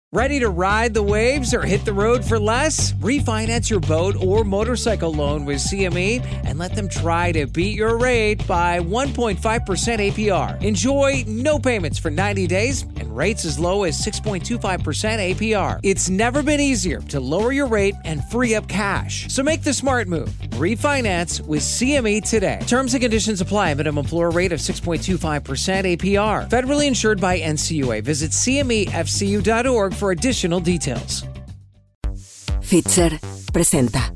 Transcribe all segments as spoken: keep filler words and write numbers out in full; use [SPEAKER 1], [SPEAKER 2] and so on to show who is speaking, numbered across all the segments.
[SPEAKER 1] Ready to ride the waves or hit the road for less? Refinance your boat or motorcycle loan with C M E and let them try to beat your rate by one point five percent A P R. Enjoy no payments for ninety days and rates as low as six point two five percent A P R. It's never been easier to lower your rate and free up cash. So make the smart move. Refinance with C M E today. Terms and conditions apply. Minimum floor rate of six point two five percent A P R. Federally insured by N C U A. Visit C M E F C U dot org for additional details.
[SPEAKER 2] Fitzer presenta.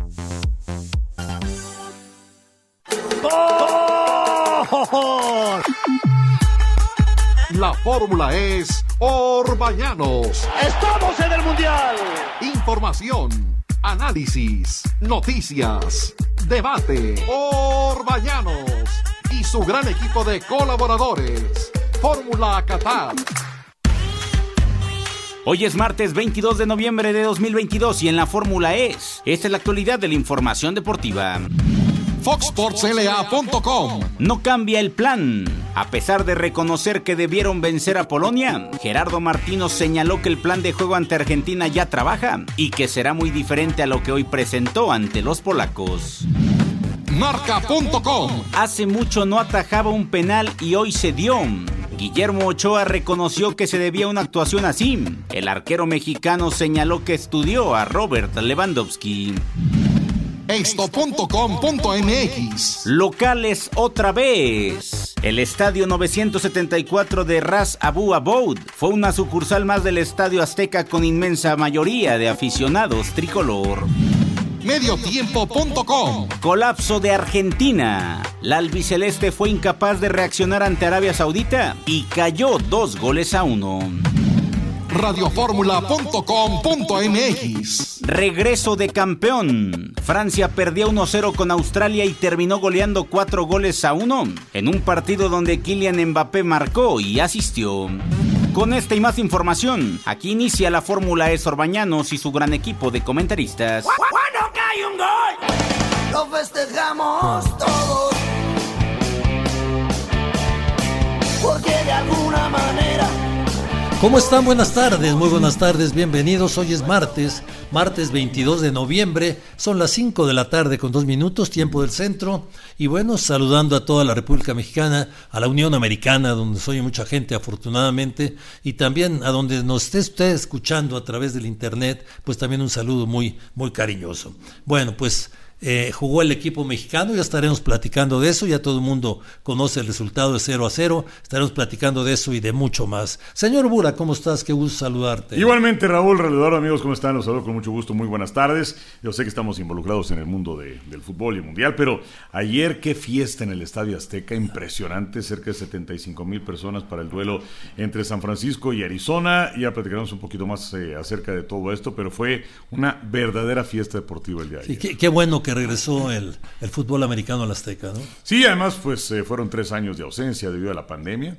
[SPEAKER 3] ¡Oh! La fórmula es Orbañanos.
[SPEAKER 4] ¡Estamos en el Mundial!
[SPEAKER 3] Información, análisis, noticias, debate. Orbañanos y su gran equipo de colaboradores. Fórmula Qatar.
[SPEAKER 5] Hoy es martes veintidós de noviembre de dos mil veintidós y en la Fórmula es. Esta es la actualidad de la información deportiva.
[SPEAKER 3] Fox Sports L A punto com.
[SPEAKER 5] No cambia el plan. A pesar de reconocer que debieron vencer a Polonia, Gerardo Martino señaló que el plan de juego ante Argentina ya trabaja y que será muy diferente a lo que hoy presentó ante los polacos.
[SPEAKER 3] Marca punto com.
[SPEAKER 5] Hace mucho no atajaba un penal y hoy se dio. Guillermo Ochoa reconoció que se debía a una actuación así. El arquero mexicano señaló que estudió a Robert Lewandowski.
[SPEAKER 3] Esto punto com punto M X.
[SPEAKER 5] Locales otra vez. El estadio novecientos setenta y cuatro de Ras Abu Aboud fue una sucursal más del Estadio Azteca con inmensa mayoría de aficionados tricolor.
[SPEAKER 3] Mediotiempo punto com.
[SPEAKER 5] Colapso de Argentina. La albiceleste fue incapaz de reaccionar ante Arabia Saudita y cayó dos goles a uno.
[SPEAKER 3] Radioformula punto com punto M X.
[SPEAKER 5] Regreso de campeón. Francia perdió uno cero con Australia y terminó goleando cuatro goles a uno en un partido donde Kylian Mbappé marcó y asistió. Con esta y más información, aquí inicia la Fórmula E Orbañanos y su gran equipo de comentaristas.
[SPEAKER 4] ¡Cuando cae un gol! ¡Lo festejamos todos! Porque de alguna manera...
[SPEAKER 6] ¿Cómo están? Buenas tardes, muy buenas tardes, bienvenidos. Hoy es martes, martes veintidós de noviembre, son las cinco de la tarde con dos minutos, tiempo del centro. Y bueno, saludando a toda la República Mexicana, a la Unión Americana, donde soy mucha gente afortunadamente, y también a donde nos esté usted escuchando a través del internet, pues también un saludo muy, muy cariñoso. Bueno, pues... Eh, jugó el equipo mexicano, ya estaremos platicando de eso, ya todo el mundo conoce el resultado de cero a cero, estaremos platicando de eso y de mucho más. Señor Bura, ¿cómo estás? Qué gusto saludarte.
[SPEAKER 7] Igualmente, Raúl, Reledor, amigos, ¿cómo están? Los saludo con mucho gusto, muy buenas tardes. Yo sé que estamos involucrados en el mundo de, del fútbol y mundial, pero ayer qué fiesta en el Estadio Azteca, impresionante, cerca de setenta y cinco mil personas para el duelo entre San Francisco y Arizona. Ya platicaremos un poquito más eh, acerca de todo esto, pero fue una verdadera fiesta deportiva el día de ayer.
[SPEAKER 6] Sí, qué, qué bueno que regresó el, el fútbol americano al Azteca, ¿no?
[SPEAKER 7] Sí, además pues eh, fueron tres años de ausencia debido a la pandemia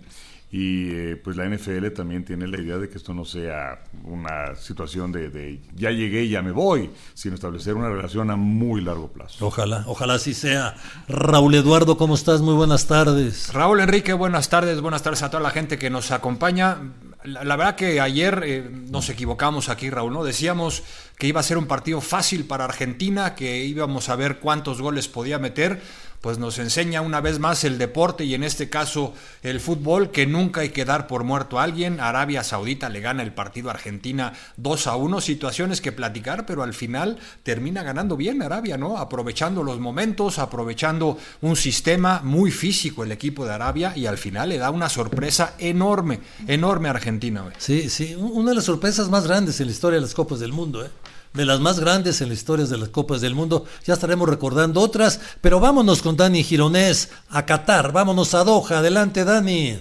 [SPEAKER 7] y eh, pues la N F L también tiene la idea de que esto no sea una situación de, de ya llegué y ya me voy, sino establecer una relación a muy largo plazo.
[SPEAKER 6] Ojalá, ojalá así sea. Raúl Eduardo, ¿cómo estás? Muy buenas tardes.
[SPEAKER 8] Raúl Enrique, buenas tardes, buenas tardes a toda la gente que nos acompaña. La, la verdad que ayer eh, nos equivocamos aquí, Raúl, ¿no? Decíamos que iba a ser un partido fácil para Argentina, que íbamos a ver cuántos goles podía meter. Pues nos enseña una vez más el deporte y en este caso el fútbol, que nunca hay que dar por muerto a alguien. Arabia Saudita le gana el partido a Argentina dos a uno, situaciones que platicar, pero al final termina ganando bien Arabia, ¿no? Aprovechando los momentos, aprovechando un sistema muy físico el equipo de Arabia y al final le da una sorpresa enorme, enorme a Argentina. ¿Ve?
[SPEAKER 6] Sí, sí, una de las sorpresas más grandes en la historia de las Copas del Mundo, ¿eh? De las más grandes en la historia de las Copas del Mundo. Ya estaremos recordando otras, pero vámonos con Dani Gironés a Qatar, vámonos a Doha. Adelante, Dani.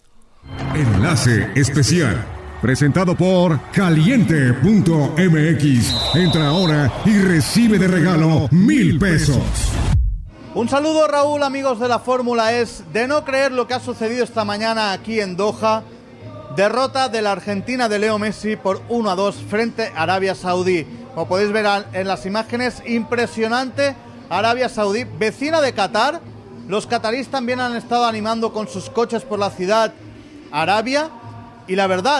[SPEAKER 9] Enlace especial, presentado por caliente punto M X. Entra ahora y recibe de regalo mil pesos.
[SPEAKER 10] Un saludo, Raúl, amigos de la Fórmula E. Es de no creer lo que ha sucedido esta mañana aquí en Doha. Derrota de la Argentina de Leo Messi por uno a dos frente a Arabia Saudí. Como podéis ver en las imágenes, impresionante. Arabia Saudí, vecina de Qatar. Los cataríes también han estado animando con sus coches por la ciudad Arabia. Y la verdad,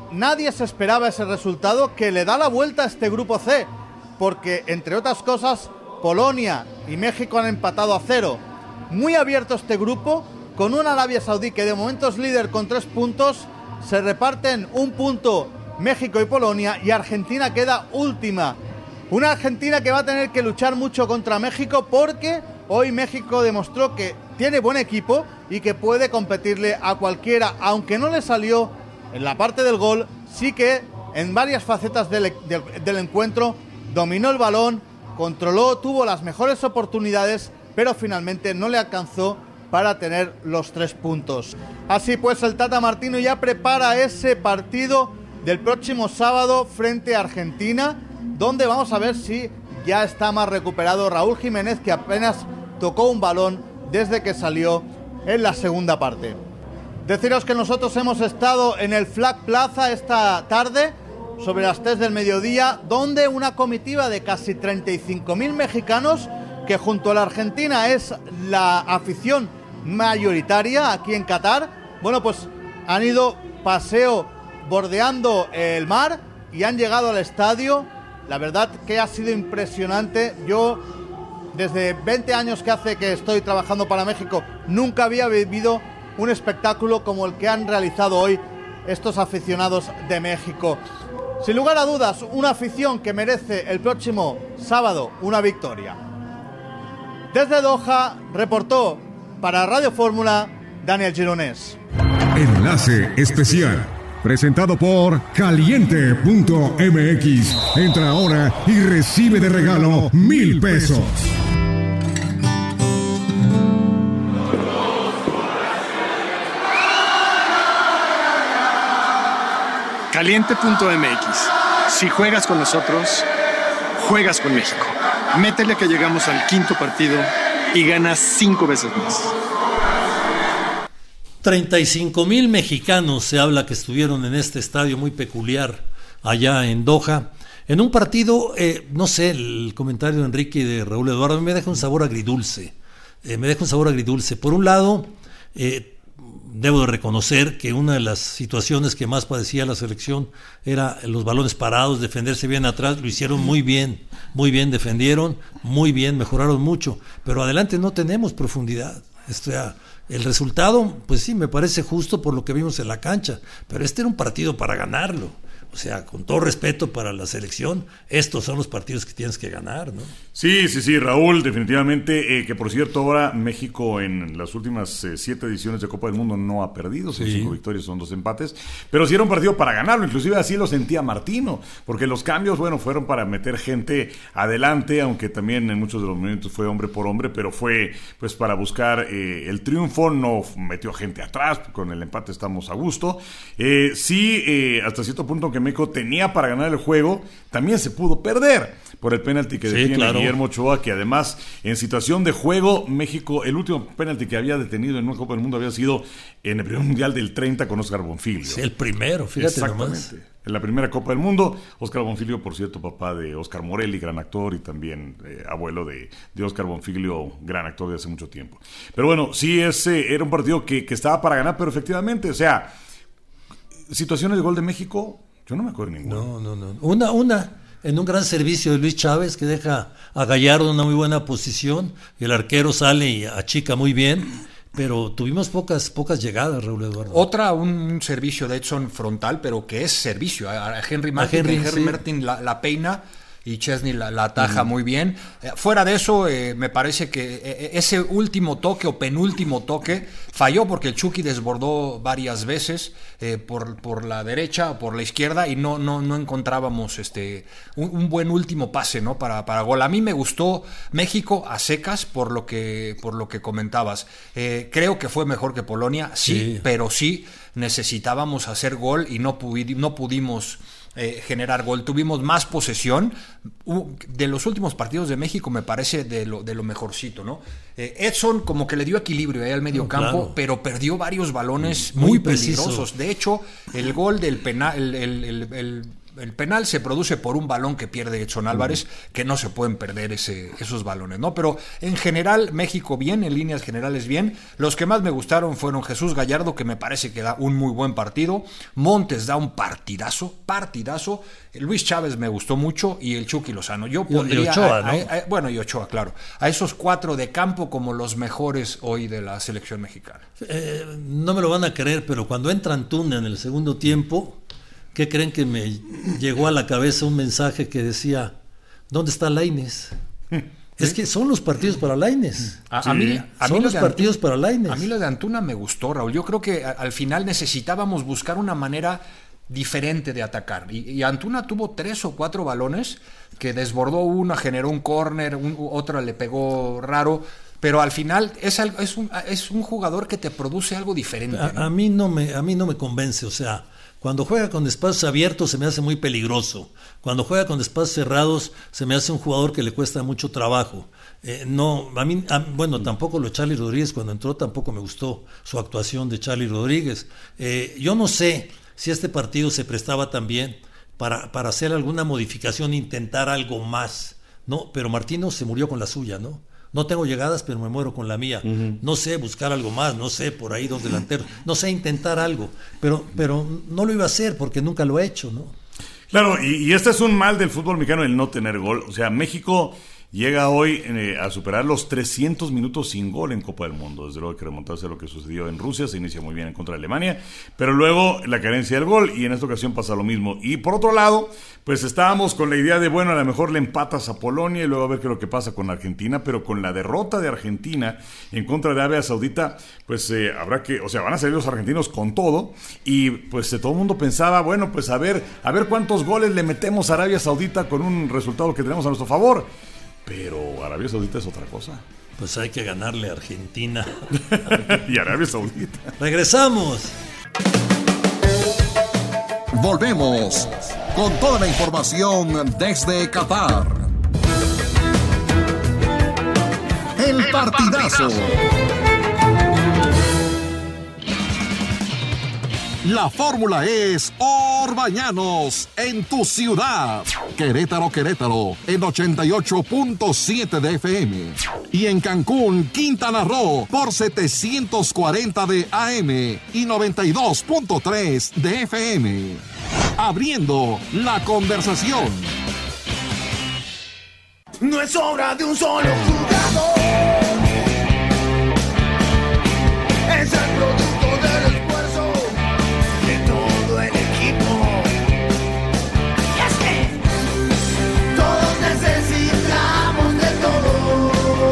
[SPEAKER 10] nadie se esperaba ese resultado que le da la vuelta a este grupo C, porque entre otras cosas Polonia y México han empatado a cero. Muy abierto este grupo, con una Arabia Saudí que de momento es líder con tres puntos, se reparten un punto México y Polonia y Argentina queda última. Una Argentina que va a tener que luchar mucho contra México porque hoy México demostró que tiene buen equipo y que puede competirle a cualquiera, aunque no le salió en la parte del gol, sí que en varias facetas del, del, del encuentro dominó el balón, controló, tuvo las mejores oportunidades, pero finalmente no le alcanzó para tener los tres puntos. Así pues, el Tata Martino ya prepara ese partido del próximo sábado frente a Argentina, donde vamos a ver si ya está más recuperado Raúl Jiménez, que apenas tocó un balón desde que salió en la segunda parte. Deciros que nosotros hemos estado en el Flag Plaza esta tarde, sobre las tres del mediodía, donde una comitiva de casi treinta y cinco mil mexicanos, que junto a la Argentina es la afición mayoritaria aquí en Qatar, bueno, pues han ido paseo bordeando el mar y han llegado al estadio. La verdad que ha sido impresionante. Yo, desde veinte años que hace que estoy trabajando para México, nunca había vivido un espectáculo como el que han realizado hoy estos aficionados de México. Sin lugar a dudas, una afición que merece el próximo sábado una victoria. Desde Doha, reportó para Radio Fórmula Daniel Gironés.
[SPEAKER 9] Enlace especial. Presentado por Caliente punto M X. Entra ahora y recibe de regalo mil pesos.
[SPEAKER 11] Caliente punto M X. Si juegas con nosotros, juegas con México. Métele que llegamos al quinto partido y ganas cinco veces más.
[SPEAKER 6] treinta y cinco mil mexicanos se habla que estuvieron en este estadio muy peculiar allá en Doha, en un partido, eh, no sé, el comentario de Enrique y de Raúl Eduardo me deja un sabor agridulce, eh, me deja un sabor agridulce. Por un lado, eh, debo de reconocer que una de las situaciones que más padecía la selección era los balones parados, defenderse bien atrás, lo hicieron muy bien, muy bien defendieron, muy bien, mejoraron mucho, pero adelante no tenemos profundidad. O sea, el resultado, pues sí, me parece justo por lo que vimos en la cancha, pero este era un partido para ganarlo. O sea, con todo respeto para la selección, estos son los partidos que tienes que ganar, ¿no?
[SPEAKER 7] Sí, sí, sí, Raúl, definitivamente, eh, que por cierto ahora México en las últimas eh, siete ediciones de Copa del Mundo no ha perdido, son sí. cinco victorias, son dos empates, pero sí era un partido para ganarlo, inclusive así lo sentía Martino, porque los cambios, bueno, fueron para meter gente adelante, aunque también en muchos de los momentos fue hombre por hombre, pero fue pues para buscar eh, el triunfo, no metió gente atrás, con el empate estamos a gusto, eh, sí, eh, hasta cierto punto que México tenía para ganar el juego, también se pudo perder por el penalti que sí, detiene claro. Guillermo Ochoa, que además en situación de juego, México, el último penalti que había detenido en una Copa del Mundo había sido en el primer Mundial del treinta con Oscar Bonfiglio.
[SPEAKER 6] Sí, el primero, fíjate
[SPEAKER 7] Exactamente. Nomás. En la primera Copa del Mundo, Oscar Bonfiglio, por cierto, papá de Oscar Morelli, gran actor, y también eh, abuelo de, de Oscar Bonfiglio, gran actor de hace mucho tiempo. Pero bueno, sí, ese era un partido que, que estaba para ganar, pero efectivamente, o sea, situaciones de gol de México, yo no me acuerdo de ninguna.
[SPEAKER 6] No, no, no. Una, una, en un gran servicio de Luis Chávez que deja a Gallardo en una muy buena posición, y el arquero sale y achica muy bien, pero tuvimos pocas pocas llegadas, Raúl Eduardo.
[SPEAKER 8] Otra, un, un servicio de Edson frontal, pero que es servicio. A Henry Martin, a Henry, Henry sí. Martin la, la peina y Chesney la, la ataja uh-huh. muy bien. Eh, fuera de eso, eh, me parece que eh, ese último toque o penúltimo toque falló porque el Chucky desbordó varias veces eh, por, por la derecha o por la izquierda y no, no, no encontrábamos este un, un buen último pase, ¿no? para, para gol. A mí me gustó México a secas por lo que, por lo que comentabas. Eh, creo que fue mejor que Polonia, sí, sí. pero sí necesitábamos hacer gol y no, pudi- no pudimos Eh, generar gol. Tuvimos más posesión. Uh, de los últimos partidos de México me parece de lo, de lo mejorcito, ¿no? Eh, Edson como que le dio equilibrio ahí al medio no, campo, claro. pero perdió varios balones muy, muy peligrosos. De hecho, el gol del penal, el, el, el, el el penal se produce por un balón que pierde Edson Álvarez, uh-huh. que no se pueden perder ese, esos balones, ¿no? Pero en general, México bien, en líneas generales bien. Los que más me gustaron fueron Jesús Gallardo, que me parece que da un muy buen partido. Montes da un partidazo, partidazo. Luis Chávez me gustó mucho y el Chucky Lozano. Yo pondría
[SPEAKER 6] y Ochoa,
[SPEAKER 8] a,
[SPEAKER 6] ¿no?
[SPEAKER 8] a, a, bueno, y Ochoa, claro. A esos cuatro de campo como los mejores hoy de la selección mexicana.
[SPEAKER 6] Eh, no me lo van a creer, pero cuando entra Antuna en el segundo tiempo, ¿qué creen que me llegó a la cabeza un mensaje que decía, ¿dónde está Lainez? ¿Sí? Es que son los partidos para Lainez.
[SPEAKER 8] A, sí. a mí, a
[SPEAKER 6] son
[SPEAKER 8] mí
[SPEAKER 6] los partidos
[SPEAKER 8] Antuna,
[SPEAKER 6] para Lainez.
[SPEAKER 8] A mí lo de Antuna me gustó, Raúl. Yo creo que a, al final necesitábamos buscar una manera diferente de atacar. Y, y Antuna tuvo tres o cuatro balones que desbordó una, generó un córner, un, otra le pegó raro. Pero al final es, algo, es, un, es un jugador que te produce algo diferente,
[SPEAKER 6] a,
[SPEAKER 8] ¿no?
[SPEAKER 6] a mí no me, a mí no me convence, o sea, cuando juega con espacios abiertos se me hace muy peligroso. Cuando juega con espacios cerrados se me hace un jugador que le cuesta mucho trabajo. Eh, no, a mí, a, bueno, tampoco lo de Charly Rodríguez cuando entró, tampoco me gustó su actuación de Charly Rodríguez. Eh, yo no sé si este partido se prestaba también para, para hacer alguna modificación, intentar algo más, ¿no? Pero Martino se murió con la suya, ¿no? No tengo llegadas, pero me muero con la mía. Uh-huh. No sé buscar algo más, no sé por ahí dos delanteros, no sé intentar algo, pero, pero no lo iba a hacer porque nunca lo he hecho, ¿no?
[SPEAKER 7] Claro, y, y este es un mal del fútbol mexicano, el no tener gol. O sea, México llega hoy eh, a superar los trescientos minutos sin gol en Copa del Mundo. Desde luego hay que remontarse a lo que sucedió en Rusia, se inicia muy bien en contra de Alemania, pero luego la carencia del gol, y en esta ocasión pasa lo mismo. Y por otro lado, pues estábamos con la idea de, bueno, a lo mejor le empatas a Polonia y luego a ver qué es lo que pasa con Argentina, pero con la derrota de Argentina en contra de Arabia Saudita, pues eh, habrá que, o sea, van a salir los argentinos con todo, y pues eh, todo el mundo pensaba, bueno, pues a ver, a ver cuántos goles le metemos a Arabia Saudita con un resultado que tenemos a nuestro favor. Pero Arabia Saudita es otra cosa.
[SPEAKER 6] Pues hay que ganarle a Argentina.
[SPEAKER 7] Y Arabia Saudita.
[SPEAKER 6] Regresamos.
[SPEAKER 3] Volvemos con toda la información desde Qatar. El partidazo. La fórmula es Orbañanos en tu ciudad. Querétaro, Querétaro en ochenta y ocho punto siete de F M. Y en Cancún, Quintana Roo por setecientos cuarenta de A M y noventa y dos punto tres de F M. Abriendo la conversación.
[SPEAKER 4] No es obra de un solo jugador. Es el producto del esfuerzo de todo el equipo. Y es que todos necesitamos de todos.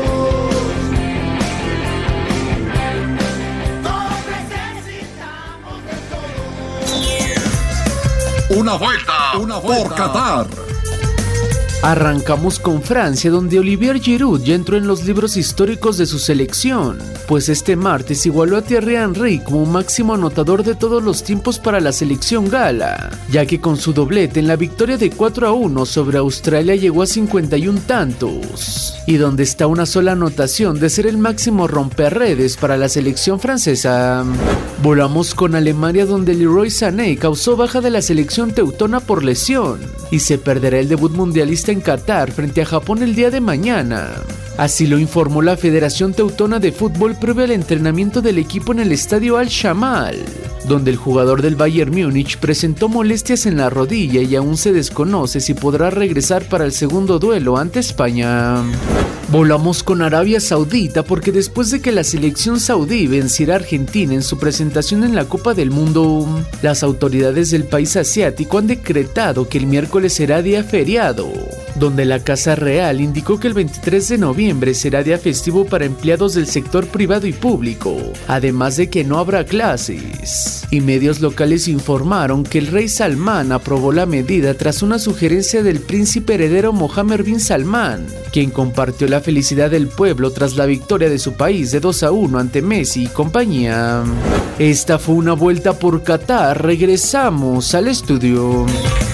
[SPEAKER 4] Todos necesitamos de todos.
[SPEAKER 3] Una vuelta, una vuelta por Qatar.
[SPEAKER 12] Arrancamos con Francia, donde Olivier Giroud ya entró en los libros históricos de su selección, pues este martes igualó a Thierry Henry como máximo anotador de todos los tiempos para la selección gala, ya que con su doblete en la victoria de cuatro a uno sobre Australia llegó a cincuenta y un tantos, y donde está una sola anotación de ser el máximo romperredes para la selección francesa. Volamos con Alemania, donde Leroy Sané causó baja de la selección teutona por lesión, y se perderá el debut mundialista en Qatar frente a Japón el día de mañana. Así lo informó la Federación Teutona de Fútbol previo al entrenamiento del equipo en el estadio Al-Shamal, donde el jugador del Bayern Múnich presentó molestias en la rodilla y aún se desconoce si podrá regresar para el segundo duelo ante España. Volamos con Arabia Saudita porque después de que la selección saudí venciera a Argentina en su presentación en la Copa del Mundo, las autoridades del país asiático han decretado que el miércoles será día feriado, donde la Casa Real indicó que el veintitrés de noviembre será día festivo para empleados del sector privado y público, además de que no habrá clases. Y medios locales informaron que el rey Salmán aprobó la medida tras una sugerencia del príncipe heredero Mohammed bin Salman, quien compartió la felicidad del pueblo tras la victoria de su país de dos a uno ante Messi y compañía. Esta fue una vuelta por Qatar. Regresamos al estudio.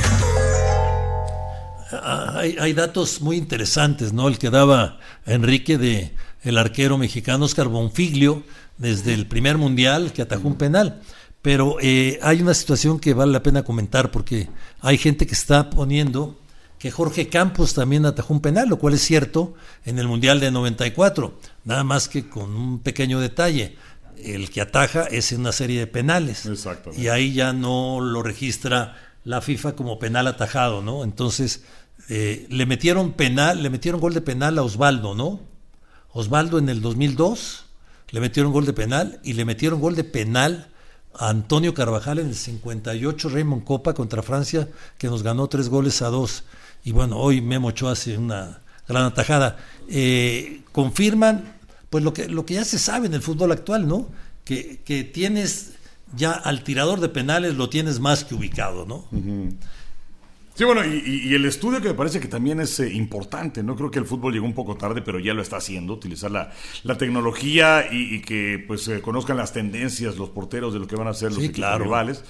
[SPEAKER 6] Hay, hay datos muy interesantes, ¿no? El que daba Enrique de el arquero mexicano Oscar Bonfiglio desde el primer mundial que atajó un penal. Pero eh, hay una situación que vale la pena comentar, porque hay gente que está poniendo que Jorge Campos también atajó un penal, lo cual es cierto en el Mundial de noventa y cuatro, nada más que con un pequeño detalle: el que ataja es en una serie de penales, y ahí ya no lo registra la FIFA como penal atajado, ¿no? Entonces eh, le metieron penal, le metieron gol de penal a Osvaldo, ¿no? Osvaldo en el dos mil dos le metieron gol de penal, y le metieron gol de penal a Antonio Carvajal en el cincuenta y ocho, Raymond Copa contra Francia, que nos ganó tres goles a dos. Y bueno, hoy Memo Ochoa hace una gran atajada. Eh, confirman pues lo que, lo que ya se sabe en el fútbol actual, ¿no? Que, que tienes ya al tirador de penales, lo tienes más que ubicado, ¿no?
[SPEAKER 7] Uh-huh. Sí, bueno, y, y el estudio que me parece que también es eh, importante, ¿no? Creo que el fútbol llegó un poco tarde, pero ya lo está haciendo, utilizar la, la tecnología y, y que pues eh, conozcan las tendencias, los porteros de lo que van a hacer los
[SPEAKER 6] sí,
[SPEAKER 7] equipos
[SPEAKER 6] claro.
[SPEAKER 7] rivales.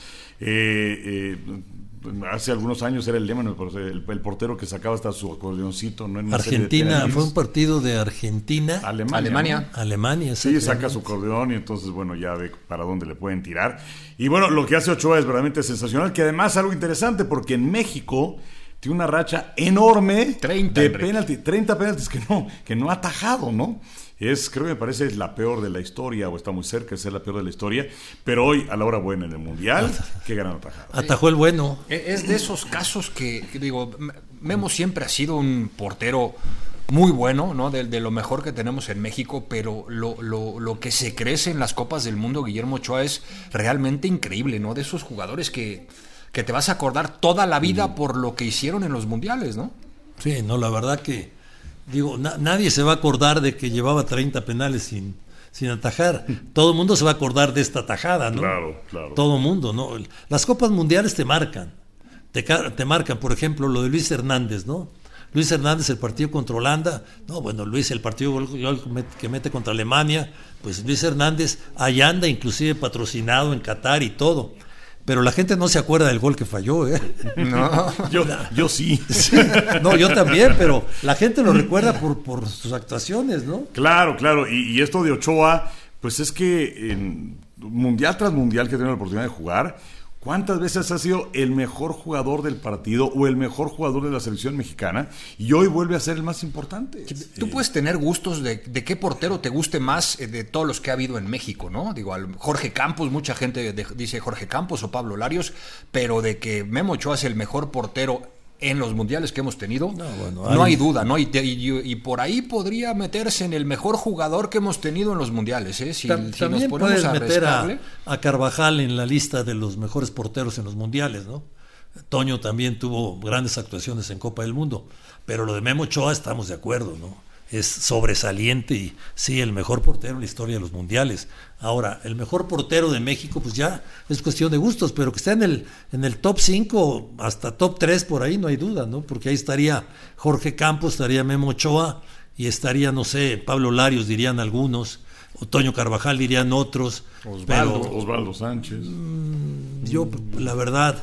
[SPEAKER 7] Eh, eh, hace algunos años era el lema, el, el portero que sacaba hasta su acordeoncito, ¿no? En una
[SPEAKER 6] Argentina, fue un partido de Argentina.
[SPEAKER 7] Alemania.
[SPEAKER 8] Alemania.
[SPEAKER 7] ¿no?
[SPEAKER 6] Alemania,
[SPEAKER 7] sí, saca su acordeón y entonces, bueno, ya ve para dónde le pueden tirar. Y bueno, lo que hace Ochoa es verdaderamente sensacional, que además es algo interesante, porque en México tiene una racha enorme
[SPEAKER 8] treinta,
[SPEAKER 7] de penalti, treinta penaltis que no, que no ha atajado, ¿no? Es, creo que me parece la peor de la historia, o está muy cerca de ser la peor de la historia, pero hoy, a la hora buena en el Mundial, qué gran atajada.
[SPEAKER 6] Atajó el bueno.
[SPEAKER 8] Es de esos casos que, que digo, Memo siempre ha sido un portero muy bueno, ¿no? De, de lo mejor que tenemos en México, pero lo, lo, lo que se crece en las Copas del Mundo, Guillermo Ochoa, es realmente increíble, ¿no? De esos jugadores que, que te vas a acordar toda la vida mm. por lo que hicieron en los Mundiales, ¿no?
[SPEAKER 6] Sí, no, la verdad que digo, na- nadie se va a acordar de que llevaba treinta penales sin, sin atajar. Todo el mundo se va a acordar de esta atajada, ¿no?
[SPEAKER 7] Claro, claro.
[SPEAKER 6] Todo el mundo, ¿no? Las Copas Mundiales te marcan. Te, te marcan, por ejemplo, lo de Luis Hernández, ¿no? Luis Hernández, el partido contra Holanda. No, bueno, Luis, el partido que mete contra Alemania. Pues Luis Hernández, allá anda, inclusive patrocinado en Qatar y todo. Pero la gente no se acuerda del gol que falló, ¿eh?
[SPEAKER 7] No, yo, yo sí.
[SPEAKER 6] sí. No, yo también, pero la gente lo recuerda por, por sus actuaciones, ¿no?
[SPEAKER 7] Claro, claro. Y, y esto de Ochoa, pues es que en mundial tras mundial que he tenido la oportunidad de jugar, ¿cuántas veces ha sido el mejor jugador del partido o el mejor jugador de la selección mexicana? Y hoy vuelve a ser el más importante.
[SPEAKER 8] Tú puedes tener gustos de, de qué portero te guste más de todos los que ha habido en México, ¿no? Digo, al Jorge Campos, mucha gente de, dice Jorge Campos o Pablo Larios, pero de que Memo Ochoa es el mejor portero en los mundiales que hemos tenido, no, bueno, hay... no hay duda, ¿no? Y, y, y por ahí podría meterse en el mejor jugador que hemos tenido en los mundiales, ¿eh? Si,
[SPEAKER 6] Tam,
[SPEAKER 8] si
[SPEAKER 6] también
[SPEAKER 8] nos ponemos
[SPEAKER 6] puedes
[SPEAKER 8] a
[SPEAKER 6] meter
[SPEAKER 8] restarle...
[SPEAKER 6] a, a Carvajal en la lista de los mejores porteros en los mundiales, ¿no? Toño también tuvo grandes actuaciones en Copa del Mundo, pero lo de Memo Ochoa estamos de acuerdo, ¿no? Es sobresaliente y sí, el mejor portero en la historia de los mundiales. Ahora, el mejor portero de México, pues ya es cuestión de gustos, pero que esté en el, en el top cinco, hasta top tres por ahí, no hay duda, ¿no? Porque ahí estaría Jorge Campos, estaría Memo Ochoa y estaría, no sé, Pablo Larios, dirían algunos, o Toño Carvajal, dirían otros.
[SPEAKER 7] Osvaldo,
[SPEAKER 6] pero,
[SPEAKER 7] Osvaldo Sánchez.
[SPEAKER 6] Mmm, yo, la verdad,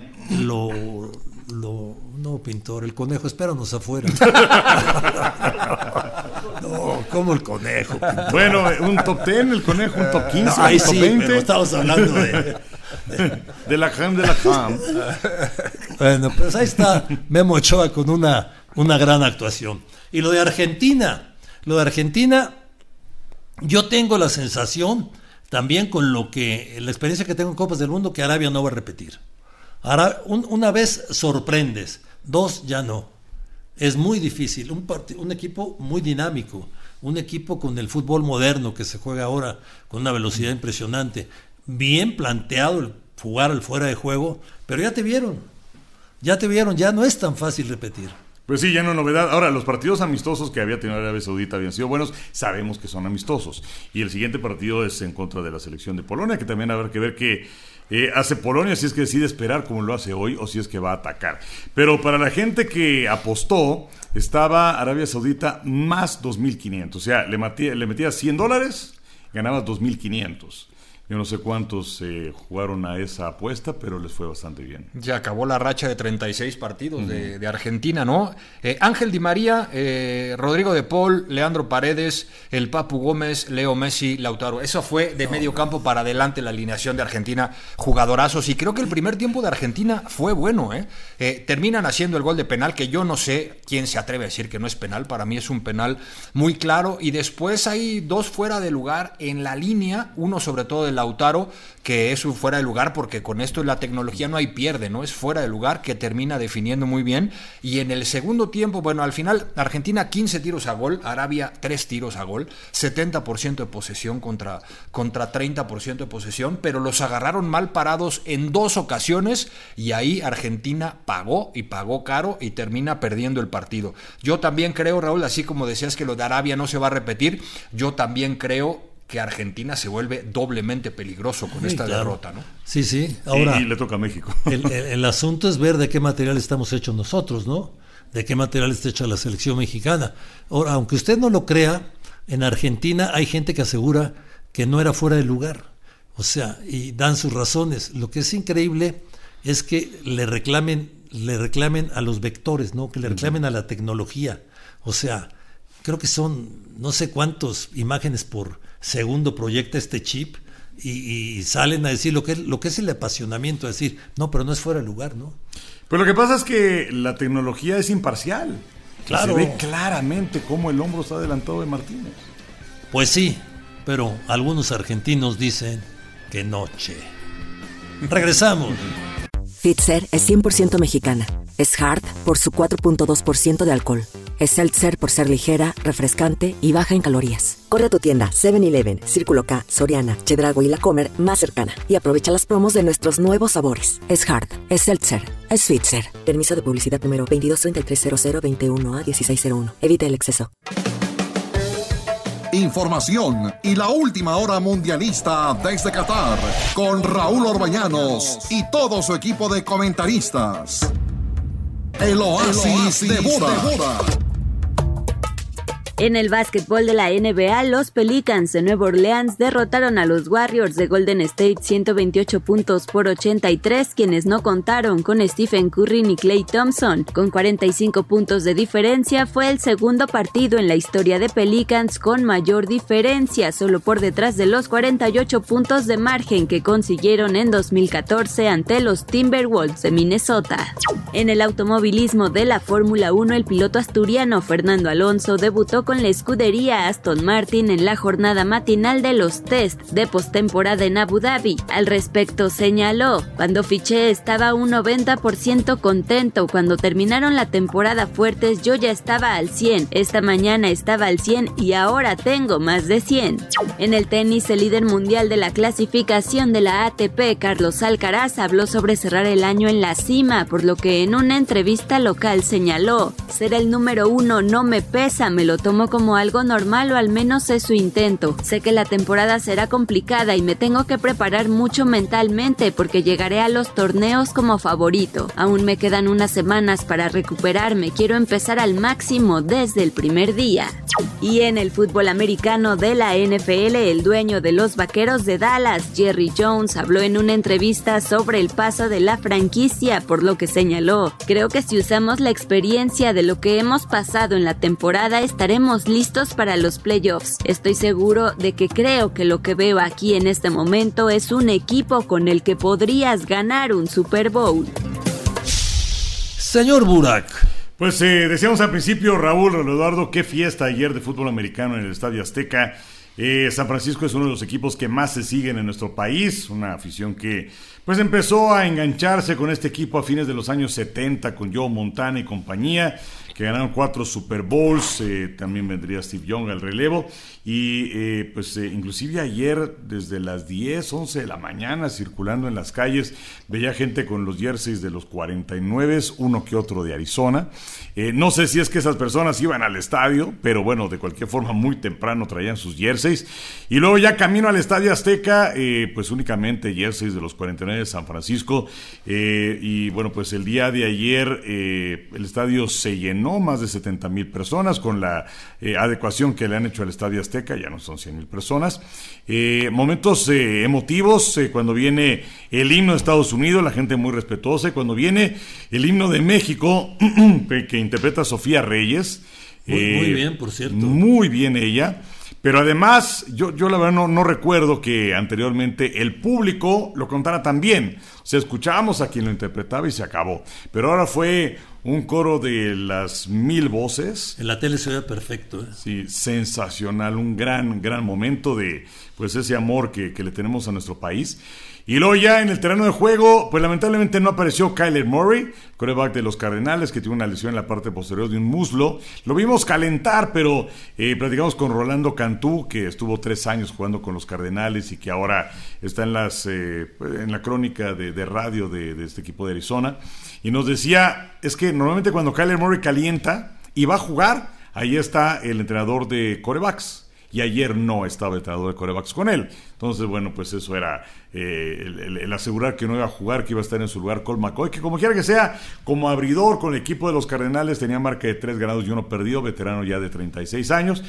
[SPEAKER 6] lo... Lo, no, Pintor, el conejo, espéranos afuera. No, ¿cómo el conejo? Pintor?
[SPEAKER 7] Bueno, un top diez, el conejo, un top quince,
[SPEAKER 6] no, ahí
[SPEAKER 7] un top
[SPEAKER 6] sí,
[SPEAKER 7] veinte.
[SPEAKER 6] Pero estamos hablando de,
[SPEAKER 7] de... de la crème de la crème.
[SPEAKER 6] Bueno, pues ahí está Memo Ochoa con una, una gran actuación. Y lo de Argentina, lo de Argentina, yo tengo la sensación, también con lo que, la experiencia que tengo en Copas del Mundo, que Arabia no va a repetir. Ahora, un, una vez sorprendes, dos ya no. Es muy difícil. Un, part- un equipo muy dinámico, un equipo con el fútbol moderno que se juega ahora con una velocidad impresionante. Bien planteado el jugar al fuera de juego, pero ya te vieron. Ya te vieron, ya no es tan fácil repetir.
[SPEAKER 7] Pues sí, ya no novedad. Ahora, los partidos amistosos que había tenido Arabia Saudita habían sido buenos, sabemos que son amistosos. Y el siguiente partido es en contra de la selección de Polonia, que también habrá que ver qué eh, hace Polonia, si es que decide esperar como lo hace hoy o si es que va a atacar. Pero para la gente que apostó, estaba Arabia Saudita más dos mil quinientos. O sea, le metía, le metía cien dólares, ganabas dos mil quinientos. Yo no sé cuántos eh, jugaron a esa apuesta, pero les fue bastante bien.
[SPEAKER 8] Ya acabó la racha de treinta y seis partidos uh-huh. de, de Argentina, ¿no? Eh, Ángel Di María, eh, Rodrigo de Paul, Leandro Paredes, el Papu Gómez, Leo Messi, Lautaro. Eso fue de no. medio campo para adelante la alineación de Argentina, jugadorazos. Y creo que el primer tiempo de Argentina fue bueno, ¿eh? eh terminan haciendo el gol de penal, que yo no sé quién se atreve a decir que no es penal. Para mí es un penal muy claro. Y después hay dos fuera de lugar en la línea, uno sobre todo de Lautaro, que es un fuera de lugar porque con esto la tecnología no hay pierde, ¿no? Es fuera de lugar que termina definiendo muy bien. Y en el segundo tiempo, bueno, al final Argentina quince tiros a gol, Arabia tres tiros a gol, setenta por ciento de posesión contra, contra treinta por ciento de posesión, pero los agarraron mal parados en dos ocasiones y ahí Argentina pagó y pagó caro y termina perdiendo el partido. Yo también creo, Raúl, así como decías que lo de Arabia no se va a repetir, yo también creo que Argentina se vuelve doblemente peligroso con sí, esta claro. derrota, ¿no?
[SPEAKER 6] Sí, sí. Ahora,
[SPEAKER 7] y, y le toca a México.
[SPEAKER 6] el, el, el asunto es ver de qué material estamos hechos nosotros, ¿no? De qué material está hecha la selección mexicana. Ahora, aunque usted no lo crea, en Argentina hay gente que asegura que no era fuera de lugar. O sea, y dan sus razones. Lo que es increíble es que le reclamen, le reclamen a los vectores, ¿no? Que le reclamen a la tecnología. O sea, creo que son no sé cuántas imágenes por segundo proyecta este chip y, y salen a decir lo que, lo que es el apasionamiento, decir, no, pero no es fuera de lugar, ¿no?
[SPEAKER 7] Pero lo que pasa es que la tecnología es imparcial.
[SPEAKER 6] Claro.
[SPEAKER 7] Se ve claramente cómo el hombro está adelantado de Martínez.
[SPEAKER 6] Pues sí, pero algunos argentinos dicen que no, che. Regresamos.
[SPEAKER 2] Fitzer es cien por ciento mexicana. Es hard por su cuatro punto dos por ciento de alcohol. Es seltzer por ser ligera, refrescante y baja en calorías. Corre a tu tienda seven eleven, Círculo K, Soriana, Chedraui y La Comer más cercana y aprovecha las promos de nuestros nuevos sabores. Es hard, es seltzer, es Fitzer. Permiso de publicidad número veintidós treinta y tres cero cero veintiuno a dieciséis cero uno. Evita el exceso.
[SPEAKER 3] Información y la última hora mundialista desde Qatar con Raúl Orbañanos y todo su equipo de comentaristas. El oasis, El oasis de Buda. De Buda.
[SPEAKER 13] En el básquetbol de la N B A, los Pelicans de Nueva Orleans derrotaron a los Warriors de Golden State ciento veintiocho puntos por ochenta y tres, quienes no contaron con Stephen Curry ni Klay Thompson. Con cuarenta y cinco puntos de diferencia, fue el segundo partido en la historia de Pelicans con mayor diferencia, solo por detrás de los cuarenta y ocho puntos de margen que consiguieron en dos mil catorce ante los Timberwolves de Minnesota. En el automovilismo de la Fórmula uno, el piloto asturiano Fernando Alonso debutó con la escudería Aston Martin en la jornada matinal de los test de postemporada en Abu Dhabi. Al respecto señaló: cuando fiché estaba un noventa por ciento contento, cuando terminaron la temporada fuertes yo ya estaba al cien, esta mañana estaba al cien y ahora tengo más de cien. En el tenis, el líder mundial de la clasificación de la A T P, Carlos Alcaraz, habló sobre cerrar el año en la cima, por lo que en una entrevista local señaló: ser el número uno no me pesa, me lo tomo como algo normal, o al menos es su intento. Sé que la temporada será complicada y me tengo que preparar mucho mentalmente porque llegaré a los torneos como favorito. Aún me quedan unas semanas para recuperarme, quiero empezar al máximo desde el primer día. Y en el fútbol americano de la N F L, el dueño de los Vaqueros de Dallas, Jerry Jones, habló en una entrevista sobre el paso de la franquicia, por lo que señaló: creo que si usamos la experiencia de lo que hemos pasado en la temporada, estaremos listos para los playoffs. Estoy seguro de que creo que lo que veo aquí en este momento es un equipo con el que podrías ganar un Super Bowl.
[SPEAKER 6] Señor Burak.
[SPEAKER 7] Pues eh, decíamos al principio, Raúl, Eduardo, qué fiesta ayer de fútbol americano en el Estadio Azteca. Eh, San Francisco es uno de los equipos que más se siguen en nuestro país, una afición que pues empezó a engancharse con este equipo a fines de los años setenta con Joe Montana y compañía, que ganaron cuatro Super Bowls. Eh, también vendría Steve Young al relevo y eh, pues eh, inclusive ayer desde las diez, once de la mañana circulando en las calles veía gente con los jerseys de los cuarenta y nueve, uno que otro de Arizona. Eh, no sé si es que esas personas iban al estadio, pero bueno, de cualquier forma muy temprano traían sus jerseys y luego ya camino al Estadio Azteca, eh, pues únicamente jerseys de los cuarenta y nueve manera de San Francisco. Eh, y bueno, pues el día de ayer eh, el estadio se llenó, más de setenta mil personas, con la eh, adecuación que le han hecho al Estadio Azteca, ya no son cien mil personas. Eh, momentos eh, emotivos eh, cuando viene el himno de Estados Unidos, la gente muy respetuosa, y cuando viene el himno de México, que interpreta Sofía Reyes.
[SPEAKER 6] Muy,
[SPEAKER 7] eh,
[SPEAKER 6] muy bien, por cierto.
[SPEAKER 7] Muy bien ella. Pero además, yo, yo la verdad no, no recuerdo que anteriormente el público lo contara tan bien. O sea, escuchábamos a quien lo interpretaba y se acabó. Pero ahora fue un coro de las mil voces.
[SPEAKER 6] En la tele se ve perfecto, ¿eh?
[SPEAKER 7] Sí, sensacional, un gran, gran momento de pues ese amor que, que le tenemos a nuestro país. Y luego ya en el terreno de juego, pues lamentablemente no apareció Kyler Murray, quarterback de los Cardenales, que tuvo una lesión en la parte posterior de un muslo. Lo vimos calentar, pero eh, platicamos con Rolando Cantú, que estuvo tres años jugando con los Cardenales y que ahora está en las eh, en la crónica de, de radio de, de este equipo de Arizona. Y nos decía, es que normalmente cuando Kyler Murray calienta y va a jugar, ahí está el entrenador de quarterbacks. Y ayer no estaba el entrenador de quarterbacks con él. Entonces, bueno, pues eso era eh, el, el, el asegurar que no iba a jugar, que iba a estar en su lugar Colt McCoy, que como quiera que sea, como abridor con el equipo de los Cardenales, tenía marca de tres ganados y uno perdido, veterano ya de treinta y seis años.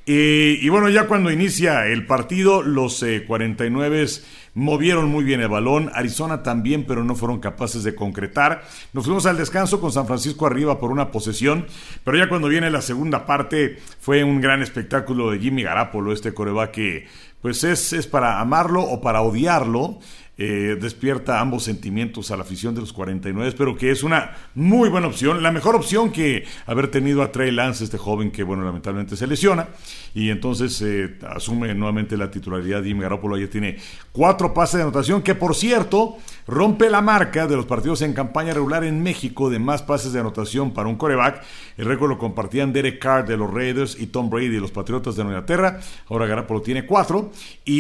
[SPEAKER 7] Eh, y bueno, ya cuando inicia el partido, los eh, cuarenta y nueve movieron muy bien el balón, Arizona también, pero no fueron capaces de concretar. Nos fuimos al descanso con San Francisco arriba por una posesión, pero ya cuando viene la segunda parte fue un gran espectáculo de Jimmy Garoppolo, este quarterback que pues es, es para amarlo o para odiarlo. Eh, despierta ambos sentimientos a la afición de los cuarenta y nueve, pero que es una muy buena opción, la mejor opción que haber tenido a Trey Lance, este joven que bueno, lamentablemente se lesiona, y entonces eh, asume nuevamente la titularidad. Jimmy Garoppolo ya tiene cuatro pases de anotación, que por cierto rompe la marca de los partidos en campaña regular en México de más pases de anotación para un quarterback. El récord lo compartían Derek Carr de los Raiders y Tom Brady de los Patriotas de Nueva Inglaterra. Ahora Garoppolo tiene cuatro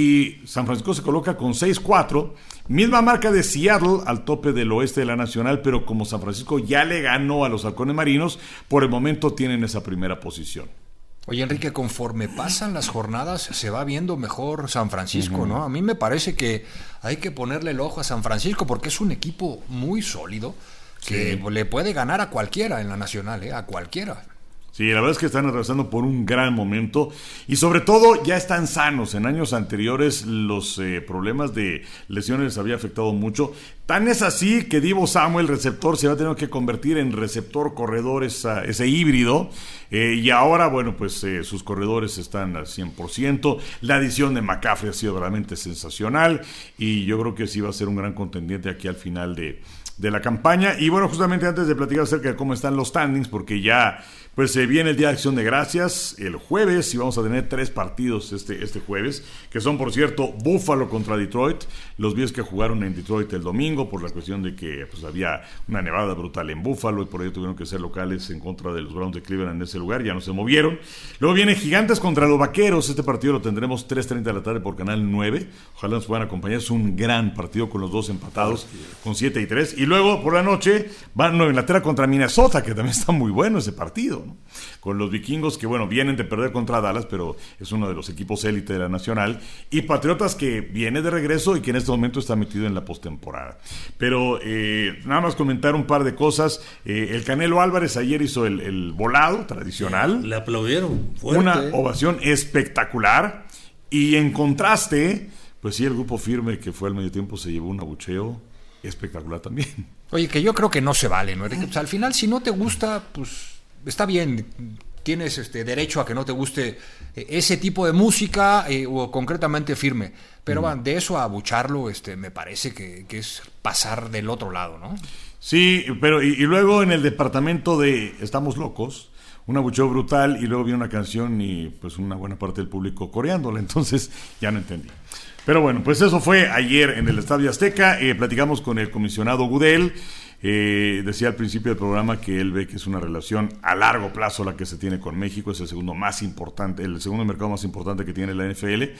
[SPEAKER 7] y San Francisco se coloca con seis cuatro. Misma marca de Seattle al tope del oeste de la Nacional, pero como San Francisco ya le ganó a los Halcones Marinos, por el momento tienen esa primera posición.
[SPEAKER 8] Oye, Enrique, conforme pasan las jornadas se va viendo mejor San Francisco, uh-huh. ¿no? A mí me parece que hay que ponerle el ojo a San Francisco porque es un equipo muy sólido que sí. le puede ganar a cualquiera en la Nacional, ¿eh? A cualquiera.
[SPEAKER 7] Sí, la verdad es que están atravesando por un gran momento y sobre todo ya están sanos. En años anteriores los eh, problemas de lesiones les había afectado mucho. Tan es así que Deebo Samuel, receptor, se va a tener que convertir en receptor corredor, esa, ese híbrido. Eh, y ahora, bueno, pues eh, sus corredores están al cien por ciento. La adición de McCaffrey ha sido realmente sensacional y yo creo que sí va a ser un gran contendiente aquí al final de... de la campaña. Y bueno, justamente antes de platicar acerca de cómo están los standings, porque ya pues se eh, viene el Día de Acción de Gracias el jueves y vamos a tener tres partidos este, este jueves, que son por cierto Buffalo contra Detroit, los Bills que jugaron en Detroit el domingo por la cuestión de que pues había una nevada brutal en Buffalo y por ello tuvieron que ser locales en contra de los Browns de Cleveland en ese lugar, ya no se movieron. Luego viene Gigantes contra los Vaqueros, este partido lo tendremos tres treinta de la tarde por Canal nueve, ojalá nos puedan acompañar, es un gran partido con los dos empatados con siete y tres. Y luego por la noche van Nueva Inglaterra contra Minnesota, que también está muy bueno ese partido, ¿no? Con los vikingos que bueno, vienen de perder contra Dallas, pero es uno de los equipos élite de la Nacional, y Patriotas que viene de regreso y que en este momento está metido en la postemporada. Pero eh, nada más comentar un par de cosas. eh, el Canelo Álvarez ayer hizo el, el volado tradicional,
[SPEAKER 6] le aplaudieron fuerte.
[SPEAKER 7] Una ovación espectacular, y en contraste pues sí, el grupo firme que fue al medio tiempo se llevó un abucheo espectacular también.
[SPEAKER 8] Oye, que yo creo que no se vale, ¿no, Enrique? Pues al final, si no te gusta, pues está bien, tienes este derecho a que no te guste ese tipo de música eh, o concretamente firme, pero mm. va, de eso a abucharlo, este, me parece que, que es pasar del otro lado, ¿no?
[SPEAKER 7] Sí, pero y, y luego en el departamento de Estamos Locos, un abucheo brutal, y luego viene una canción y pues una buena parte del público coreándola, entonces ya no entendí. Pero bueno, pues eso fue ayer en el Estadio Azteca. Eh, platicamos con el comisionado Gudel. Eh, decía al principio del programa que él ve que es una relación a largo plazo la que se tiene con México, es el segundo más importante, el segundo mercado más importante que tiene la N F L.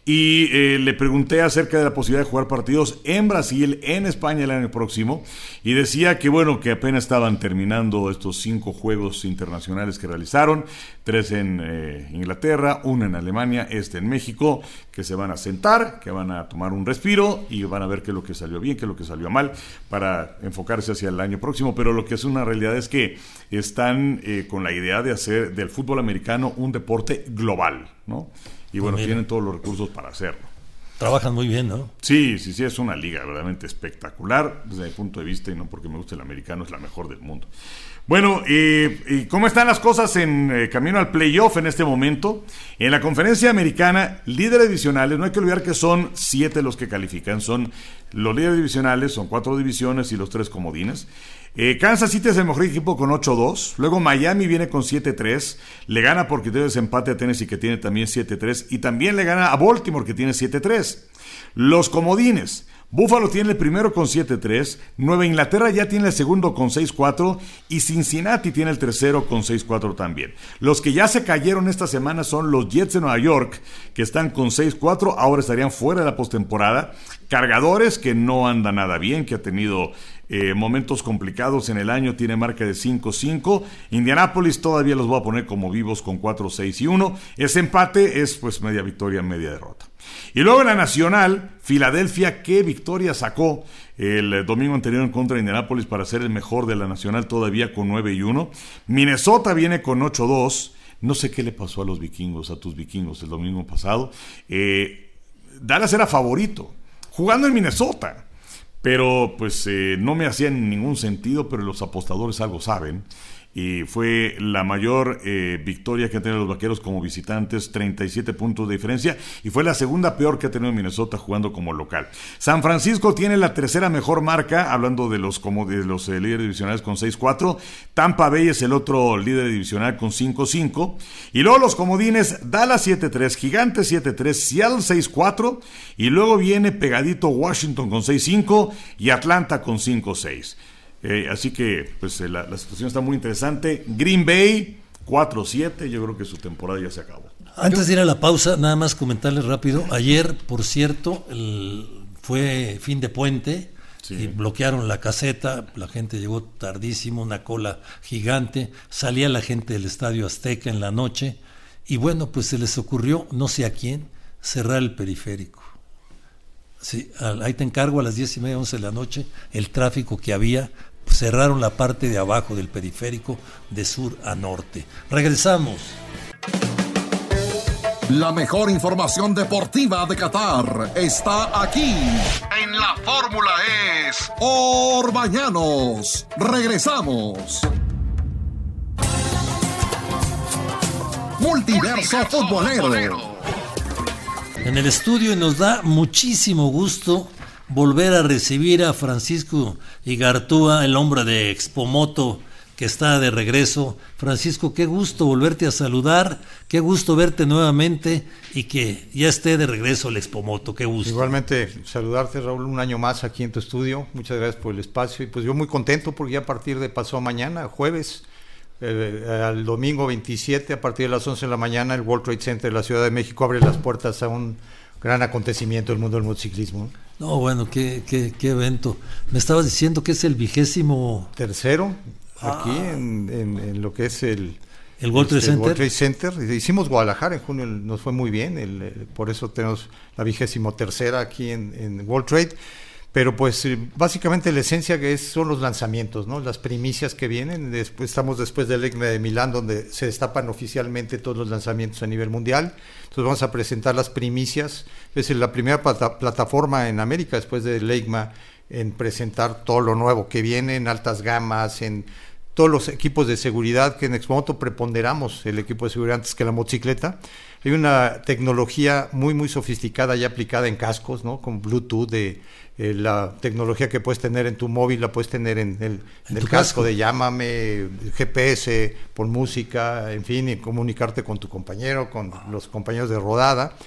[SPEAKER 7] Y eh, le pregunté acerca de la posibilidad de jugar partidos en Brasil, en España el año próximo, y decía que bueno, que apenas estaban terminando estos cinco juegos internacionales que realizaron, tres en eh, Inglaterra, uno en Alemania, este en México, que se van a sentar, que van a tomar un respiro y van a ver qué es lo que salió bien, qué es lo que salió mal, para enfocarse hacia el año próximo. Pero lo que es una realidad es que están eh, con la idea de hacer del fútbol americano un deporte global, ¿no? Y bueno,
[SPEAKER 6] Mira.
[SPEAKER 7] tienen todos los recursos para hacerlo.
[SPEAKER 6] Trabajan muy bien, ¿no?
[SPEAKER 7] Sí, sí, sí, es una liga verdaderamente espectacular desde mi punto de vista, y no porque me guste el americano, es la mejor del mundo. Bueno, eh, ¿y cómo están las cosas en eh, camino al playoff en este momento? En la conferencia americana, líderes divisionales, no hay que olvidar que son siete los que califican, son los líderes divisionales, son cuatro divisiones y los tres comodines. Eh, Kansas City es el mejor equipo con ocho dos, luego Miami viene con siete tres, le gana por criterio de desempate a Tennessee, que tiene también siete tres, y también le gana a Baltimore, que tiene siete tres. Los comodines, Buffalo tiene el primero con siete tres, Nueva Inglaterra ya tiene el segundo con seis cuatro y Cincinnati tiene el tercero con seis cuatro también. Los que ya se cayeron esta semana son los Jets de Nueva York, que están con seis cuatro, ahora estarían fuera de la postemporada. Cargadores, que no anda nada bien, que ha tenido eh, momentos complicados en el año, tiene marca de cinco cinco. Indianapolis todavía los voy a poner como vivos con cuatro seis y uno. Ese empate es pues media victoria, media derrota. Y luego en la nacional, Filadelfia, qué victoria sacó el domingo anterior en contra de Indianapolis para ser el mejor de la nacional, todavía con nueve y uno. Minnesota viene con ocho dos. No sé qué le pasó a los vikingos, a tus vikingos el domingo pasado. Eh, Dallas era favorito, jugando en Minnesota, pero pues eh, no me hacía ningún sentido, pero los apostadores algo saben. Y fue la mayor eh, victoria que han tenido los Vaqueros como visitantes, treinta y siete puntos de diferencia, y fue la segunda peor que ha tenido Minnesota jugando como local. San Francisco tiene la tercera mejor marca, hablando de los, como de los eh, líderes divisionales con seis cuatro, Tampa Bay es el otro líder divisional con cinco cinco, y luego los comodines, Dallas siete tres, Gigantes siete tres, Seattle seis cuatro, y luego viene pegadito Washington con seis cinco y Atlanta con cinco seis. Eh, así que pues eh, la, la situación está muy interesante. Green Bay cuatro siete, yo creo que su temporada ya se acabó.
[SPEAKER 6] Antes de ir a la pausa, nada más comentarles rápido. Ayer, por cierto, el, fue fin de puente, sí, y bloquearon la caseta, la gente llegó tardísimo, una cola gigante, salía la gente del Estadio Azteca en la noche, y bueno, pues se les ocurrió, no sé a quién, cerrar el periférico. Sí, ahí te encargo, a las diez y media, once de la noche, el tráfico que había, cerraron la parte de abajo del periférico de sur a norte. Regresamos.
[SPEAKER 3] La mejor información deportiva de Qatar está aquí. En la fórmula es Orbañanos. Regresamos. Multiverso, Multiverso futbolero. futbolero.
[SPEAKER 6] En el estudio, y nos da muchísimo gusto volver a recibir a Francisco Igartúa, el hombre de Expomoto, que está de regreso. Francisco, qué gusto volverte a saludar, qué gusto verte nuevamente y que ya esté de regreso el Expomoto, qué gusto.
[SPEAKER 14] Igualmente, saludarte, Raúl, un año más aquí en tu estudio, muchas gracias por el espacio, y pues yo muy contento porque ya a partir de pasado mañana, jueves, eh, al domingo veintisiete, a partir de las once de la mañana, el World Trade Center de la Ciudad de México abre las puertas a un gran acontecimiento del mundo del motociclismo.
[SPEAKER 6] No, bueno, qué, qué, qué evento. Me estabas diciendo que es el vigésimo...
[SPEAKER 14] Tercero, aquí ah. en, en, en lo que es el...
[SPEAKER 6] El World Trade Center.
[SPEAKER 14] World Trade Center. Hicimos Guadalajara en junio, nos fue muy bien, el, el, por eso tenemos la vigésimo tercera aquí en, en World Trade. Pero pues básicamente la esencia que es son los lanzamientos, ¿no? Las primicias que vienen. Después, estamos después del EICMA de Milán, donde se destapan oficialmente todos los lanzamientos a nivel mundial. Entonces vamos a presentar las primicias. Es la primera plata, plataforma en América después del EICMA en presentar todo lo nuevo que viene en altas gamas, en todos los equipos de seguridad, que en Expomoto preponderamos el equipo de seguridad antes que la motocicleta. Hay una tecnología muy muy sofisticada ya aplicada en cascos, ¿no? Con Bluetooth, de eh, la tecnología que puedes tener en tu móvil la puedes tener en el, en el casco, casco de llámame, G P S, por música, en fin, y comunicarte con tu compañero, con los compañeros de rodada.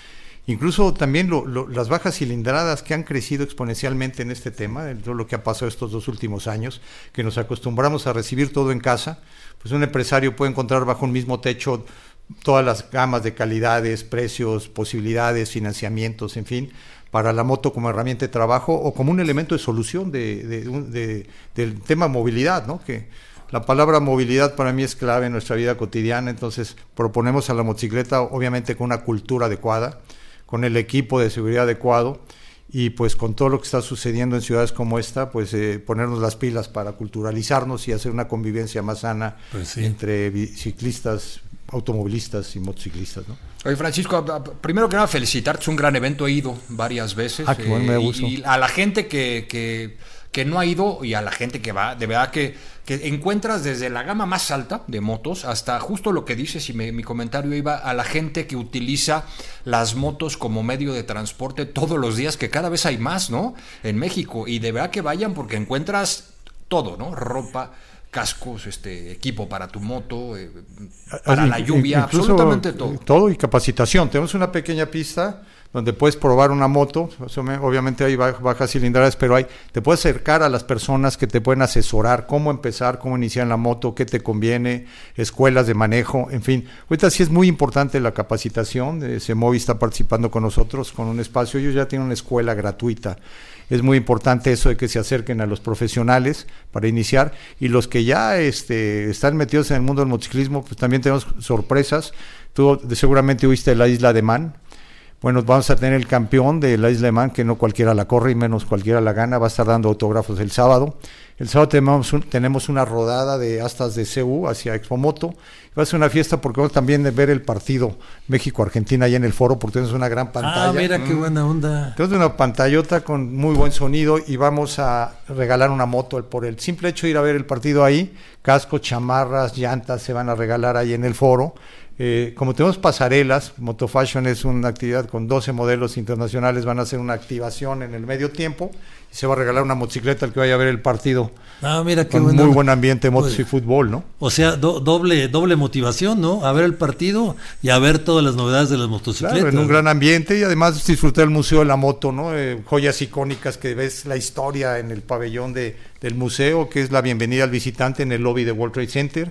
[SPEAKER 14] incluso también lo, lo, las bajas cilindradas que han crecido exponencialmente en este tema, todo lo que ha pasado estos dos últimos años, que nos acostumbramos a recibir todo en casa. Pues un empresario puede encontrar bajo un mismo techo todas las gamas de calidades, precios, posibilidades, financiamientos, en fin, para la moto como herramienta de trabajo o como un elemento de solución de, de, de, de, del tema movilidad, ¿no? Que la palabra movilidad para mí es clave en nuestra vida cotidiana. Entonces proponemos a la motocicleta obviamente con una cultura adecuada, con el equipo de seguridad adecuado y pues con todo lo que está sucediendo en ciudades como esta, pues eh, ponernos las pilas para culturalizarnos y hacer una convivencia más sana, pues sí, entre ciclistas, automovilistas y motociclistas, ¿no?
[SPEAKER 8] Oye, Francisco, primero que nada felicitarte, es un gran evento, he ido varias veces.
[SPEAKER 14] Ah, qué bueno, me
[SPEAKER 8] eh,
[SPEAKER 14] gusta.
[SPEAKER 8] Y a la gente que, que, que no ha ido y a la gente que va, de verdad que, que encuentras desde la gama más alta de motos hasta justo lo que dices, y me, mi comentario iba a la gente que utiliza las motos como medio de transporte todos los días, que cada vez hay más, ¿no? En México, y de verdad que vayan porque encuentras todo, ¿no? Ropa, cascos, este equipo para tu moto, eh, para la lluvia, absolutamente todo.
[SPEAKER 14] Todo y capacitación. Tenemos una pequeña pista donde puedes probar una moto, obviamente hay bajas cilindradas, pero hay, te puedes acercar a las personas que te pueden asesorar cómo empezar, cómo iniciar en la moto, qué te conviene, escuelas de manejo, en fin. Ahorita sí es muy importante la capacitación, Semovi está participando con nosotros con un espacio, ellos ya tienen una escuela gratuita. Es muy importante eso de que se acerquen a los profesionales para iniciar, y los que ya este, están metidos en el mundo del motociclismo, pues también tenemos sorpresas. Tú seguramente oíste la Isla de Man. Bueno, vamos a tener el campeón de la Isla de Man, que no cualquiera la corre y menos cualquiera la gana, va a estar dando autógrafos el sábado. El sábado tenemos, un, tenemos una rodada de astas de C U hacia Expomoto. Va a ser una fiesta porque vamos también a ver el partido México-Argentina allá en el foro, porque tenemos una gran pantalla.
[SPEAKER 6] Ah, mira qué buena onda.
[SPEAKER 14] Tenemos una pantallota con muy buen sonido y vamos a regalar una moto por el simple hecho de ir a ver el partido ahí. Cascos, chamarras, llantas se van a regalar ahí en el foro. Eh, como tenemos pasarelas, Motofashion es una actividad con doce modelos internacionales, van a hacer una activación en el medio tiempo y se va a regalar una motocicleta al que vaya a ver el partido.
[SPEAKER 6] Ah, mira qué
[SPEAKER 14] con
[SPEAKER 6] buena.
[SPEAKER 14] Muy buen ambiente, motos pues, y fútbol, ¿no?
[SPEAKER 6] O sea, do, doble doble motivación, ¿no? A ver el partido y a ver todas las novedades de las motocicletas.
[SPEAKER 14] Claro, en un gran ambiente y además disfrutar el Museo de la Moto, ¿no? Eh, joyas icónicas que ves la historia en el pabellón de, del museo, que es la bienvenida al visitante en el lobby de World Trade Center.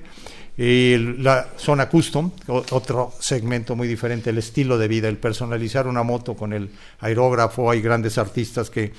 [SPEAKER 14] Y la zona custom, otro segmento muy diferente, el estilo de vida, el personalizar una moto con el aerógrafo. Hay grandes artistas que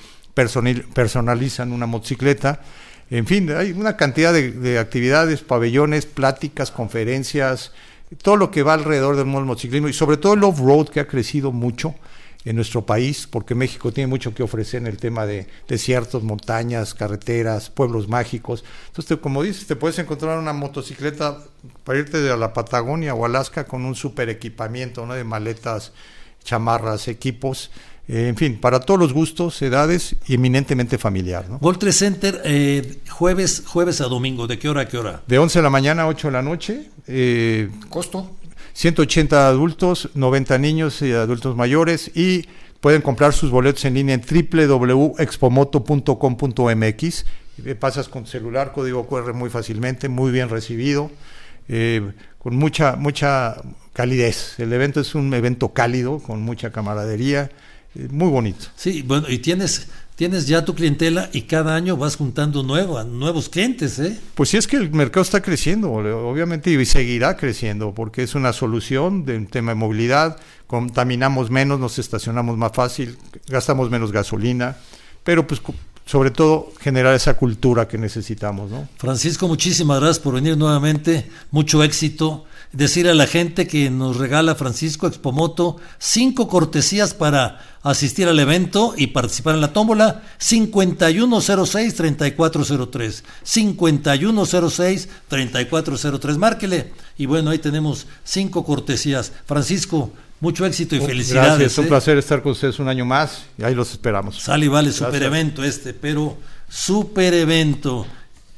[SPEAKER 14] personalizan una motocicleta. En fin, hay una cantidad de, de actividades, pabellones, pláticas, conferencias, todo lo que va alrededor del mundo del motociclismo y sobre todo el off-road, que ha crecido mucho en nuestro país, porque México tiene mucho que ofrecer en el tema de desiertos, montañas, carreteras, pueblos mágicos. Entonces, te, como dices, te puedes encontrar una motocicleta para irte de la Patagonia o Alaska con un super equipamiento, ¿no? De maletas, chamarras, equipos, eh, en fin, para todos los gustos, edades y eminentemente familiar, ¿no?
[SPEAKER 6] World Trade Center, eh, jueves, jueves a domingo, ¿de qué hora a qué hora?
[SPEAKER 14] De once de la mañana a ocho de la noche. Eh,
[SPEAKER 8] ¿Costo?
[SPEAKER 14] ciento ochenta adultos, noventa niños y adultos mayores, y pueden comprar sus boletos en línea en doble u doble u doble u punto expomoto punto com punto m x. Pasas con celular, código cu erre muy fácilmente, muy bien recibido, eh, con mucha mucha calidez. El evento es un evento cálido, con mucha camaradería, eh, muy bonito.
[SPEAKER 6] Sí, bueno, y tienes... Tienes ya tu clientela y cada año vas juntando nuevos, nuevos clientes, ¿eh?
[SPEAKER 14] Pues sí, es que el mercado está creciendo, obviamente, y seguirá creciendo, porque es una solución de un tema de movilidad, contaminamos menos, nos estacionamos más fácil, gastamos menos gasolina, pero pues sobre todo generar esa cultura que necesitamos, ¿no?
[SPEAKER 6] Francisco, muchísimas gracias por venir nuevamente, mucho éxito. Decir a la gente que nos regala Francisco Expomoto cinco cortesías para asistir al evento y participar en la tómbola. Cincuenta y uno cero seis, treinta y cuatro cero tres, cincuenta y uno cero seis, treinta y cuatro cero tres, márquele y bueno, ahí tenemos cinco cortesías. Francisco, mucho éxito y felicidades.
[SPEAKER 14] Gracias,
[SPEAKER 6] ¿eh?
[SPEAKER 14] Un placer estar con ustedes un año más y ahí los esperamos.
[SPEAKER 6] Sale y vale, super evento este, pero super evento.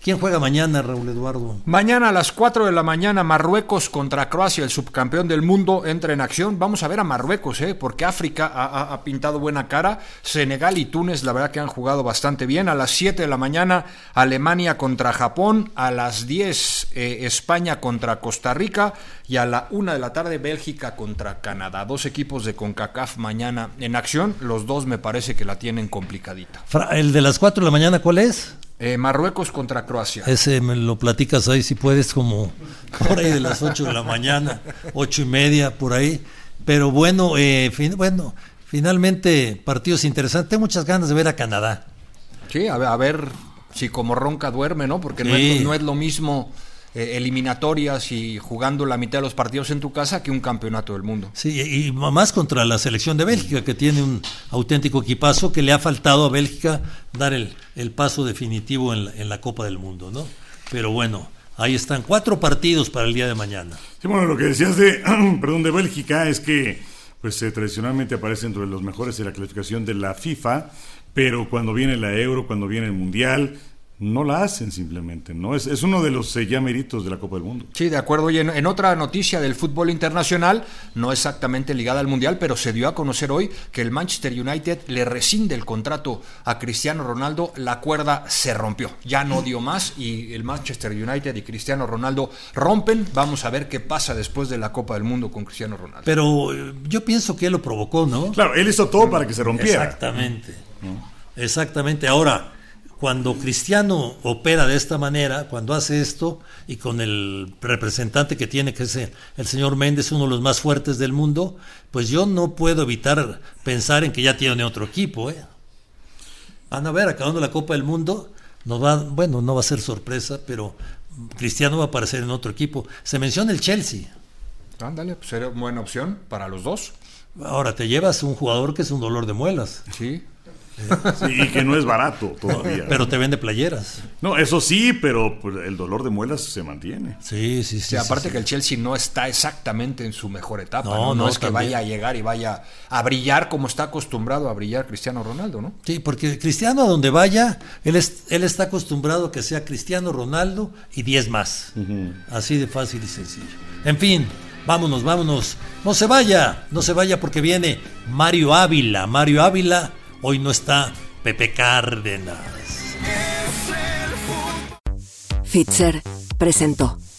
[SPEAKER 6] ¿Quién juega mañana, Raúl Eduardo?
[SPEAKER 8] Mañana a las cuatro de la mañana, Marruecos contra Croacia, el subcampeón del mundo, entra en acción. Vamos a ver a Marruecos, ¿eh? Porque África ha, ha, ha pintado buena cara. Senegal y Túnez, la verdad que han jugado bastante bien. A las siete de la mañana, Alemania contra Japón. A las diez, eh, España contra Costa Rica. Y a la una de la tarde, Bélgica contra Canadá. Dos equipos de CONCACAF mañana en acción. Los dos me parece que la tienen complicadita.
[SPEAKER 6] ¿El de las cuatro de la mañana cuál es?
[SPEAKER 8] Eh, Marruecos contra Croacia.
[SPEAKER 6] Ese me lo platicas ahí si puedes, como por ahí de las ocho de la mañana, ocho y media por ahí. Pero bueno, eh, fin, bueno, finalmente partidos interesantes. Tengo muchas ganas de ver a Canadá.
[SPEAKER 8] Sí, a ver, a ver si como ronca duerme, ¿no? Porque
[SPEAKER 6] sí.
[SPEAKER 8] no, es, no es lo mismo eh, eliminatorias y jugando la mitad de los partidos en tu casa que un campeonato del mundo.
[SPEAKER 6] Sí, y más contra la selección de Bélgica, que tiene un auténtico equipazo, que le ha faltado a Bélgica dar el, el paso definitivo en la, en la Copa del Mundo, ¿no? Pero bueno, ahí están cuatro partidos para el día de mañana.
[SPEAKER 7] Sí, bueno, lo que decías de, perdón, de Bélgica es que pues eh, tradicionalmente aparece entre los mejores de la clasificación de la FIFA, pero cuando viene la Euro, cuando viene el Mundial, no la hacen simplemente, ¿no? Es, es uno de los eh, ya méritos de la Copa del Mundo.
[SPEAKER 8] Sí, de acuerdo. Y en, en otra noticia del fútbol internacional, no exactamente ligada al Mundial, pero se dio a conocer hoy que el Manchester United le rescinde el contrato a Cristiano Ronaldo. La cuerda se rompió, ya no dio más y el Manchester United y Cristiano Ronaldo rompen. Vamos a ver qué pasa después de la Copa del Mundo con Cristiano Ronaldo.
[SPEAKER 6] Pero eh, yo pienso que él lo provocó, ¿no?
[SPEAKER 7] Claro, él hizo todo para que se rompiera.
[SPEAKER 6] Exactamente, ¿no? Exactamente. Ahora, cuando Cristiano opera de esta manera, cuando hace esto, y con el representante que tiene, que es el señor Méndez, uno de los más fuertes del mundo, pues yo no puedo evitar pensar en que ya tiene otro equipo, ¿eh? Van a ver, acabando la Copa del Mundo, nos va, bueno, no va a ser sorpresa, pero Cristiano va a aparecer en otro equipo. Se menciona el Chelsea.
[SPEAKER 8] Ándale, pues sería buena opción para los dos.
[SPEAKER 6] Ahora te llevas un jugador que es un dolor de muelas.
[SPEAKER 8] Sí.
[SPEAKER 7] Sí, y que no es barato todavía.
[SPEAKER 6] Pero te vende playeras.
[SPEAKER 7] No, eso sí, pero pues, el dolor de muelas se mantiene.
[SPEAKER 6] Sí, sí, sí.
[SPEAKER 8] sí aparte
[SPEAKER 6] sí, sí.
[SPEAKER 8] que el Chelsea no está exactamente en su mejor etapa. No, no,
[SPEAKER 6] no,
[SPEAKER 8] no es que
[SPEAKER 6] también.
[SPEAKER 8] vaya a llegar y vaya a brillar como está acostumbrado a brillar Cristiano Ronaldo, ¿no?
[SPEAKER 6] Sí, porque Cristiano a donde vaya, él, es, él está acostumbrado a que sea Cristiano Ronaldo y diez más. Uh-huh. Así de fácil y sencillo. En fin, vámonos, vámonos. No se vaya, no se vaya porque viene Mario Ávila. Mario Ávila, hoy no está Pepe Cárdenas.
[SPEAKER 2] Fitzer presentó